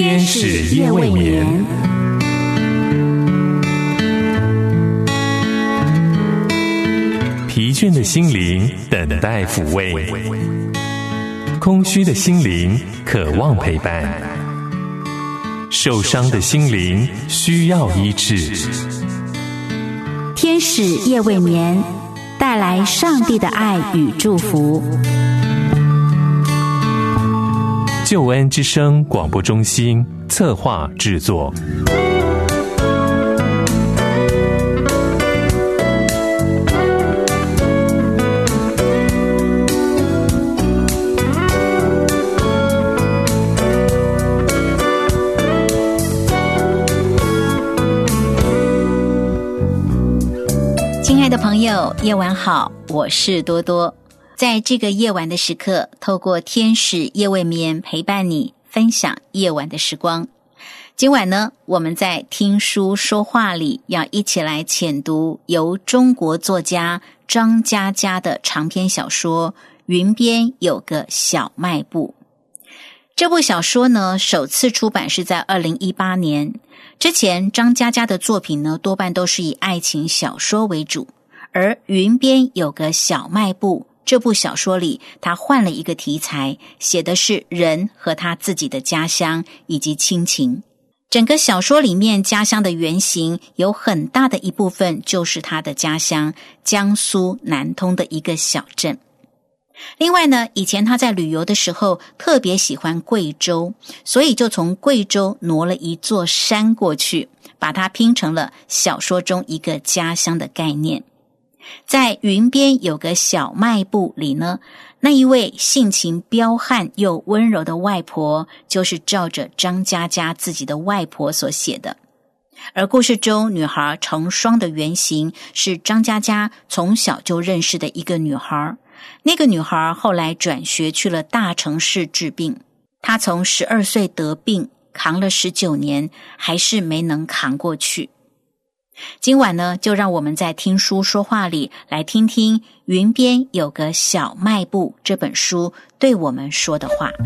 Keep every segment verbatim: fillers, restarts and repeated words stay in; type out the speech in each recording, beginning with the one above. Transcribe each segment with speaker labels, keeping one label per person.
Speaker 1: 天使夜未眠。疲倦的心灵等待抚慰，空虚的心灵渴望陪伴，受伤的心灵需要医治。
Speaker 2: 天使夜未眠，带来上帝的爱与祝福。
Speaker 1: 救恩之声广播中心策划制作。
Speaker 2: 亲爱的朋友，夜晚好，我是多多。在这个夜晚的时刻，透过天使夜未眠陪伴你，分享夜晚的时光。今晚呢，我们在听书说话里要一起来浅读由中国作家张嘉佳的长篇小说《云边有个小卖部》。这部小说呢，首次出版是在二零一八年。之前张嘉佳的作品呢，多半都是以爱情小说为主，而《云边有个小卖部》这部小说里，他换了一个题材，写的是人和他自己的家乡以及亲情。整个小说里面，家乡的原型有很大的一部分就是他的家乡江苏南通的一个小镇。另外呢，以前他在旅游的时候特别喜欢贵州，所以就从贵州挪了一座山过去，把它拼成了小说中一个家乡的概念。在云边有个小卖部里呢，那一位性情彪悍又温柔的外婆，就是照着张嘉佳自己的外婆所写的。而故事中女孩成双的原型是张嘉佳从小就认识的一个女孩，那个女孩后来转学去了大城市治病，她从十二岁得病，扛了十九年，还是没能扛过去。今晚呢，就让我们在听书说话里来听听《云边有个小卖部》这本书对我们说的话。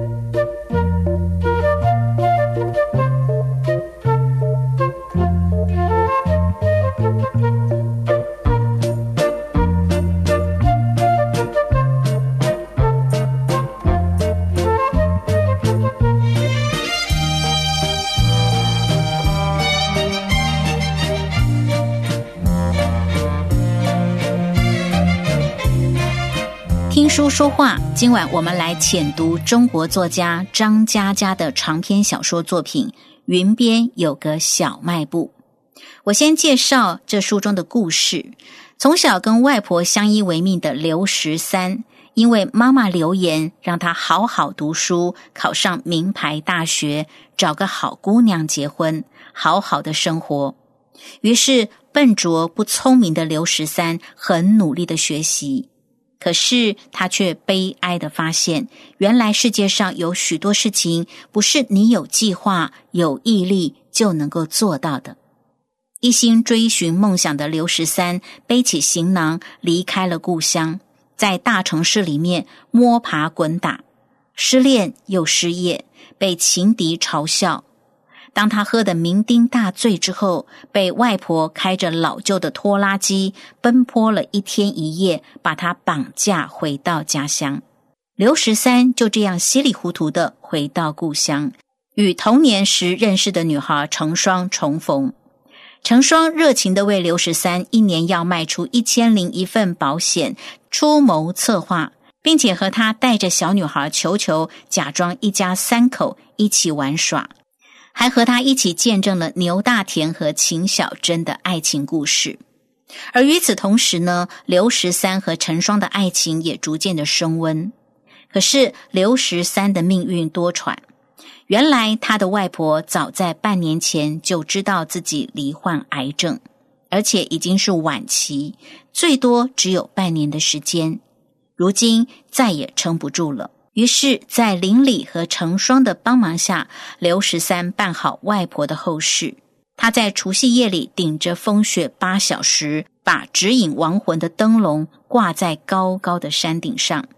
Speaker 2: 听书说话，今晚我们来浅读中国作家张嘉佳的长篇小说作品《云边有个小卖部》。我先介绍这书中的故事。从小跟外婆相依为命的刘十三，因为妈妈留言让他好好读书，考上名牌大学，找个好姑娘结婚，好好的生活。于是笨拙不聪明的刘十三很努力的学习，可是他却悲哀地发现，原来世界上有许多事情不是你有计划、有毅力就能够做到的。一心追寻梦想的刘十三背起行囊离开了故乡，在大城市里面摸爬滚打，失恋又失业，被情敌嘲笑。当他喝得酩酊大醉之后，被外婆开着老旧的拖拉机奔波了一天一夜，把他绑架回到家乡。刘十三就这样稀里糊涂地回到故乡，与童年时认识的女孩成双重逢。成双热情地为刘十三一年要卖出一千零一份保险出谋策划，并且和他带着小女孩球球假装一家三口一起玩耍，还和他一起见证了牛大田和秦小珍的爱情故事。而与此同时呢，刘十三和陈双的爱情也逐渐的升温。可是刘十三的命运多舛，原来他的外婆早在半年前就知道自己罹患癌症，而且已经是晚期，最多只有半年的时间，如今再也撑不住了。于是在邻里和成双的帮忙下，刘十三办好外婆的后事。他在除夕夜里顶着风雪八小时，把指引亡魂的灯笼挂在高高的山顶上。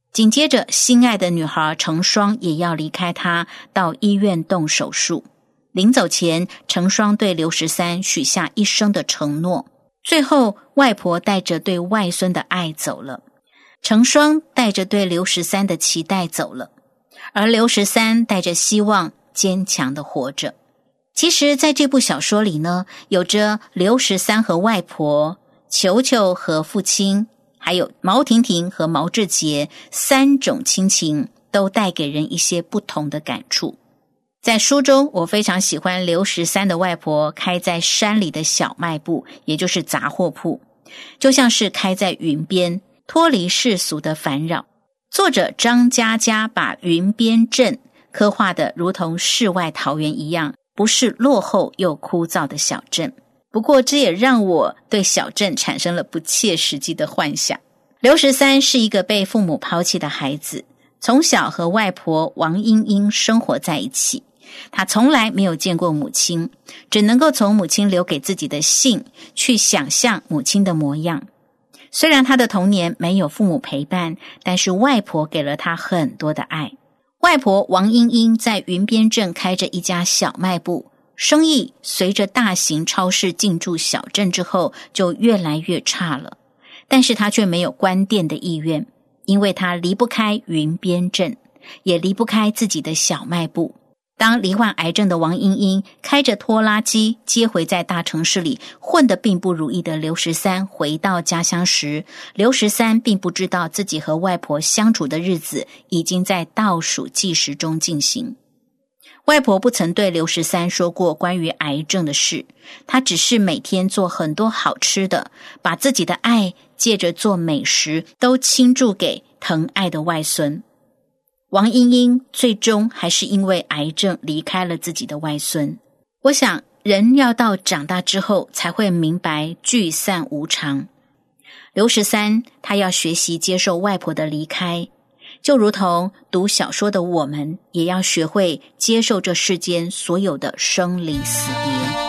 Speaker 2: 紧接着，心爱的女孩成双也要离开他，到医院动手术。临走前，成双对刘十三许下一生的承诺。最后，外婆带着对外孙的爱走了，成双带着对刘十三的期待走了，而刘十三带着希望坚强地活着。其实在这部小说里呢，有着刘十三和外婆、球球和父亲，还有毛婷婷和毛志杰三种亲情，都带给人一些不同的感触。在书中，我非常喜欢刘十三的外婆开在山里的小卖部，也就是杂货铺，就像是开在云边，脱离世俗的烦扰。作者张嘉佳把云边镇刻画得如同世外桃源一样，不是落后又枯燥的小镇。不过这也让我对小镇产生了不切实际的幻想。刘十三是一个被父母抛弃的孩子，从小和外婆王英英生活在一起。他从来没有见过母亲，只能够从母亲留给自己的信去想象母亲的模样。虽然他的童年没有父母陪伴，但是外婆给了他很多的爱。外婆王英英在云边镇开着一家小卖部，生意随着大型超市进驻小镇之后就越来越差了，但是他却没有关店的意愿，因为他离不开云边镇，也离不开自己的小卖部。当罹患癌症的王英英开着拖拉机接回在大城市里混得并不如意的刘十三回到家乡时，刘十三并不知道自己和外婆相处的日子已经在倒数计时中进行。外婆不曾对刘十三说过关于癌症的事，她只是每天做很多好吃的，把自己的爱借着做美食都倾注给疼爱的外孙。王英英最终还是因为癌症离开了自己的外孙。我想，人要到长大之后才会明白聚散无常。刘十三他要学习接受外婆的离开，就如同读小说的我们，也要学会接受这世间所有的生离死别。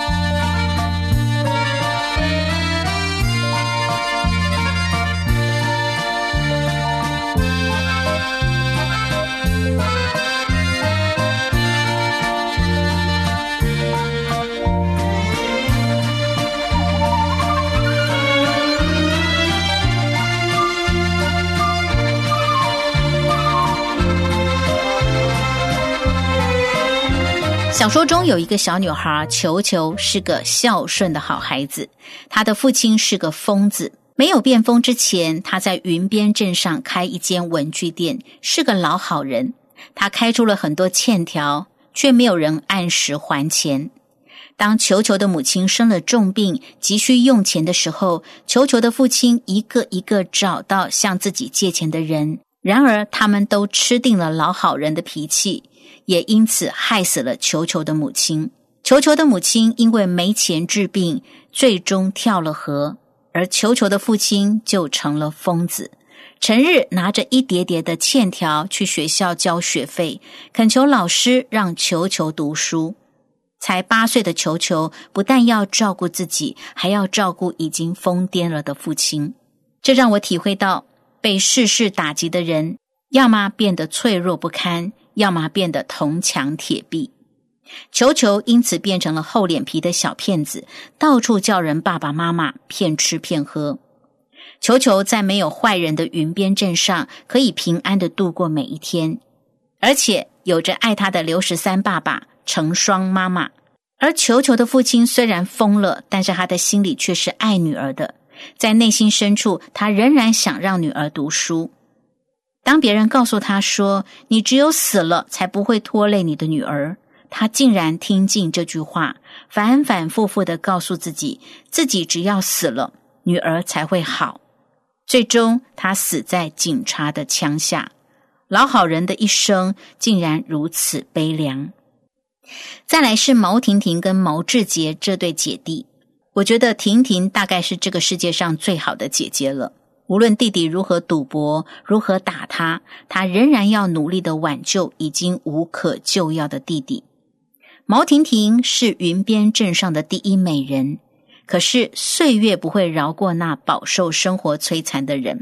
Speaker 2: 小说中有一个小女孩球球，是个孝顺的好孩子，她的父亲是个疯子。没有变疯之前，他在云边镇上开一间文具店，是个老好人。他开出了很多欠条，却没有人按时还钱。当球球的母亲生了重病，急需用钱的时候，球球的父亲一个一个找到向自己借钱的人，然而他们都吃定了老好人的脾气，也因此害死了球球的母亲。球球的母亲因为没钱治病，最终跳了河，而球球的父亲就成了疯子，成日拿着一叠叠的欠条去学校交学费，恳求老师让球球读书。才八岁的球球不但要照顾自己，还要照顾已经疯癫了的父亲。这让我体会到，被世事打击的人，要么变得脆弱不堪，要么变得铜墙铁壁。球球因此变成了厚脸皮的小骗子，到处叫人爸爸妈妈骗吃骗喝。球球在没有坏人的云边镇上，可以平安地度过每一天，而且有着爱他的刘十三爸爸、成双妈妈。而球球的父亲虽然疯了，但是他的心里却是爱女儿的，在内心深处，他仍然想让女儿读书。当别人告诉他说，你只有死了才不会拖累你的女儿，他竟然听进这句话，反反复复地告诉自己，自己只要死了，女儿才会好。最终他死在警察的枪下，老好人的一生竟然如此悲凉。再来是毛婷婷跟毛志杰这对姐弟，我觉得婷婷大概是这个世界上最好的姐姐了。无论弟弟如何赌博，如何打他，他仍然要努力地挽救已经无可救药的弟弟。毛婷婷是云边镇上的第一美人，可是岁月不会饶过那饱受生活摧残的人。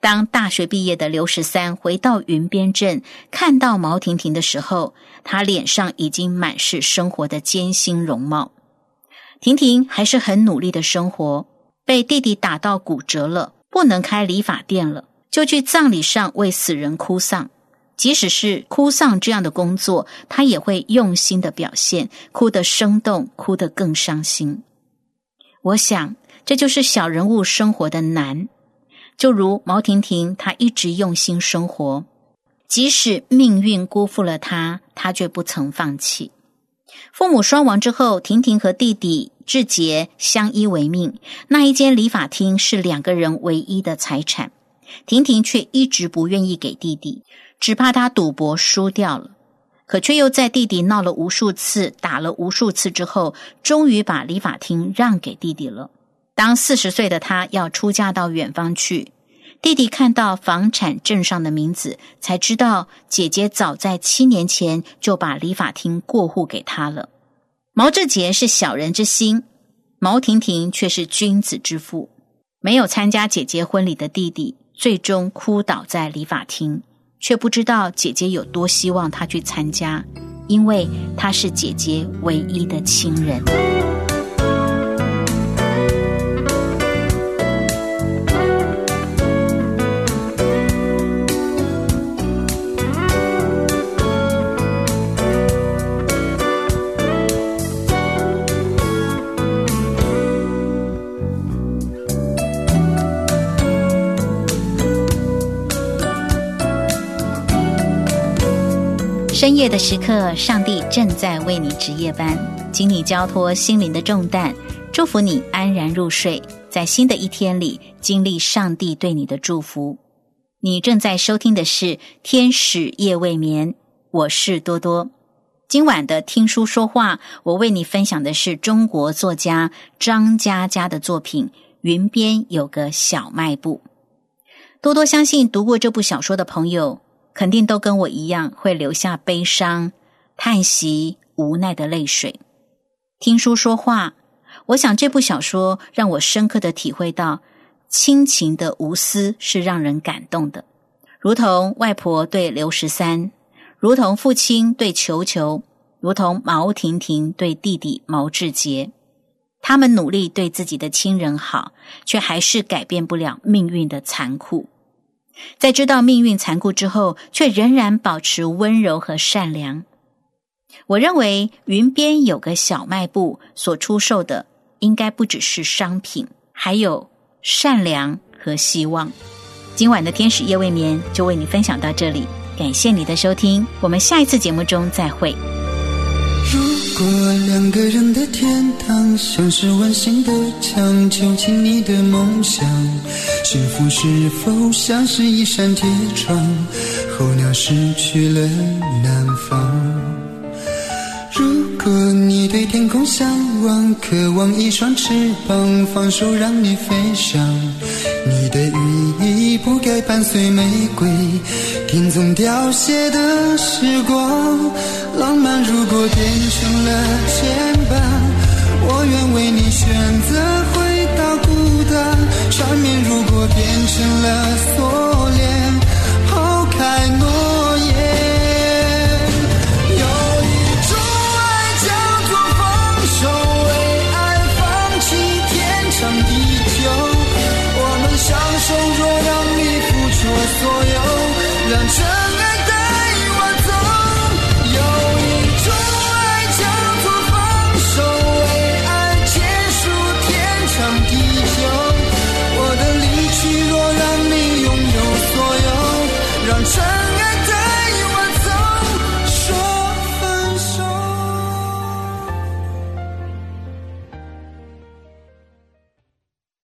Speaker 2: 当大学毕业的刘十三回到云边镇，看到毛婷婷的时候，他脸上已经满是生活的艰辛容貌。婷婷还是很努力的生活，被弟弟打到骨折了，不能开理发店了，就去葬礼上为死人哭丧。即使是哭丧这样的工作，他也会用心的表现，哭得生动，哭得更伤心。我想，这就是小人物生活的难。就如毛婷婷，她一直用心生活，即使命运辜负了她，她却不曾放弃。父母双亡之后，婷婷和弟弟志杰相依为命，那一间理发厅是两个人唯一的财产。婷婷却一直不愿意给弟弟，只怕他赌博输掉了。可却又在弟弟闹了无数次，打了无数次之后，终于把理发厅让给弟弟了。当四十岁的他要出嫁到远方去，弟弟看到房产证上的名字，才知道姐姐早在七年前就把理发厅过户给他了。毛志杰是小人之心，毛婷婷却是君子之妇。没有参加姐姐婚礼的弟弟，最终哭倒在理发厅，却不知道姐姐有多希望他去参加，因为他是姐姐唯一的亲人。深夜的时刻，上帝正在为你值夜班，请你交托心灵的重担，祝福你安然入睡，在新的一天里经历上帝对你的祝福。你正在收听的是天使夜未眠，我是多多。今晚的听书说话，我为你分享的是中国作家张嘉佳的作品《云边有个小卖部》。多多相信读过这部小说的朋友，肯定都跟我一样会留下悲伤、叹息、无奈的泪水。听书说话，我想这部小说让我深刻地体会到亲情的无私是让人感动的，如同外婆对刘十三，如同父亲对球球，如同毛婷婷对弟弟毛志杰。他们努力对自己的亲人好，却还是改变不了命运的残酷。在知道命运残酷之后，却仍然保持温柔和善良。我认为云边有个小卖部所出售的应该不只是商品，还有善良和希望。今晚的天使夜未眠就为你分享到这里，感谢你的收听，我们下一次节目中再会。
Speaker 3: 如果两个人的天堂像是温馨的墙，囚禁你的梦想，幸福是否像是一扇铁窗，候鸟失去了南方。如果你对天空向往，渴望一双翅膀，放手让你飞翔，你的羽翼不该伴随玫瑰，听从凋谢的时光。浪漫如果变成了牵绊，我愿为你选择回到孤单。缠绵如果变成了锁链，抛开诺言。有一种爱叫做放手，为爱放弃天长地久。我们相守，若让你付出所有，让真爱带我走。有一种爱叫做放手，为爱结束天长地久。我的离去，若让你拥有所有，让真